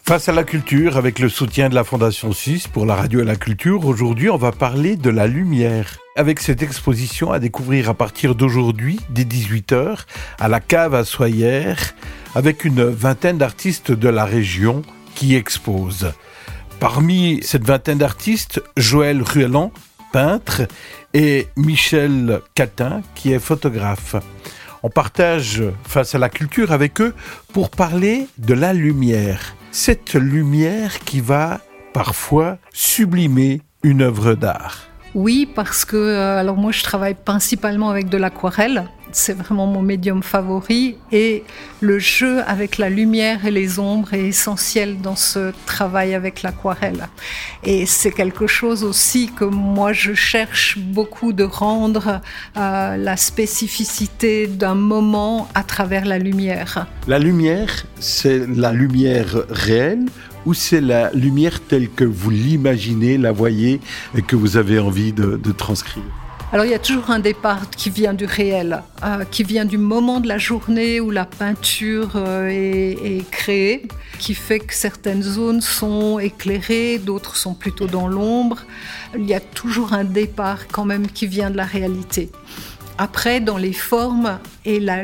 Face à la culture, avec le soutien de la Fondation Suisse pour la radio et la culture, aujourd'hui on va parler de la lumière. Avec cette exposition à découvrir à partir d'aujourd'hui, dès 18h, à la cave à Soyères, avec une vingtaine d'artistes de la région qui exposent. Parmi cette vingtaine d'artistes, Joël Ruelland, peintre, et Michel Catin, qui est photographe. On partage face à la culture avec eux pour parler de la lumière. Cette lumière qui va parfois sublimer une œuvre d'art. Oui, parce que alors moi je travaille principalement avec de l'aquarelle. C'est vraiment mon médium favori et le jeu avec la lumière et les ombres est essentiel dans ce travail avec l'aquarelle. Et c'est quelque chose aussi que moi je cherche beaucoup de rendre la spécificité d'un moment à travers la lumière. La lumière, c'est la lumière réelle ou c'est la lumière telle que vous l'imaginez, la voyez et que vous avez envie de transcrire ? Alors il y a toujours un départ qui vient du réel, qui vient du moment de la journée où la peinture est créée, qui fait que certaines zones sont éclairées, d'autres sont plutôt dans l'ombre. Il y a toujours un départ quand même qui vient de la réalité. Après, dans les formes et la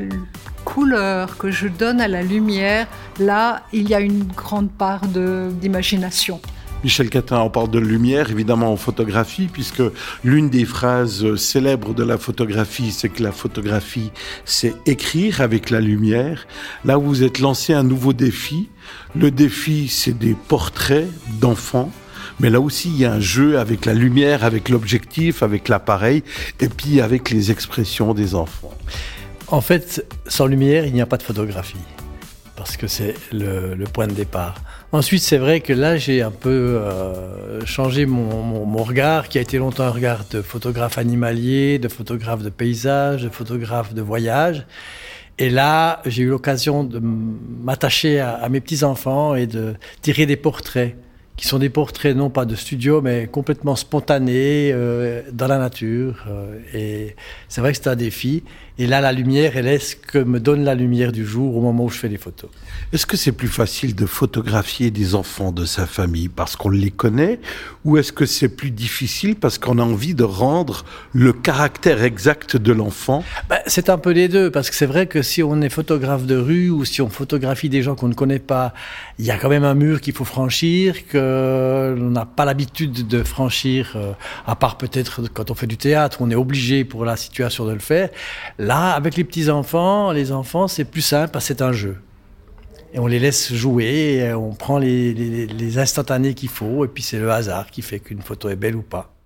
couleur que je donne à la lumière, là, il y a une grande part d'imagination. Michel Catin, on parle de lumière, évidemment en photographie, puisque l'une des phrases célèbres de la photographie, c'est que la photographie, c'est écrire avec la lumière. Là, vous êtes lancé un nouveau défi. Le défi, c'est des portraits d'enfants. Mais là aussi, il y a un jeu avec la lumière, avec l'objectif, avec l'appareil, et puis avec les expressions des enfants. En fait, sans lumière, il n'y a pas de photographie, parce que c'est le point de départ. Ensuite, c'est vrai que là, j'ai un peu changé mon regard, qui a été longtemps un regard de photographe animalier, de photographe de paysage, de photographe de voyage. Et là, j'ai eu l'occasion de m'attacher à mes petits-enfants et de tirer des portraits, qui sont des portraits non pas de studio, mais complètement spontanés, dans la nature. Et c'est vrai que c'est un défi. Et là, la lumière, elle est ce que me donne la lumière du jour au moment où je fais les photos. Est-ce que c'est plus facile de photographier des enfants de sa famille parce qu'on les connaît, ou est-ce que c'est plus difficile parce qu'on a envie de rendre le caractère exact de l'enfant ? C'est un peu les deux, parce que c'est vrai que si on est photographe de rue ou si on photographie des gens qu'on ne connaît pas, il y a quand même un mur qu'il faut franchir, qu'on n'a pas l'habitude de franchir, à part peut-être quand on fait du théâtre, on est obligé pour la situation de le faire. Là, avec les petits-enfants, les enfants, c'est plus simple parce que c'est un jeu. Et on les laisse jouer, et on prend les instantanés qu'il faut, et puis c'est le hasard qui fait qu'une photo est belle ou pas.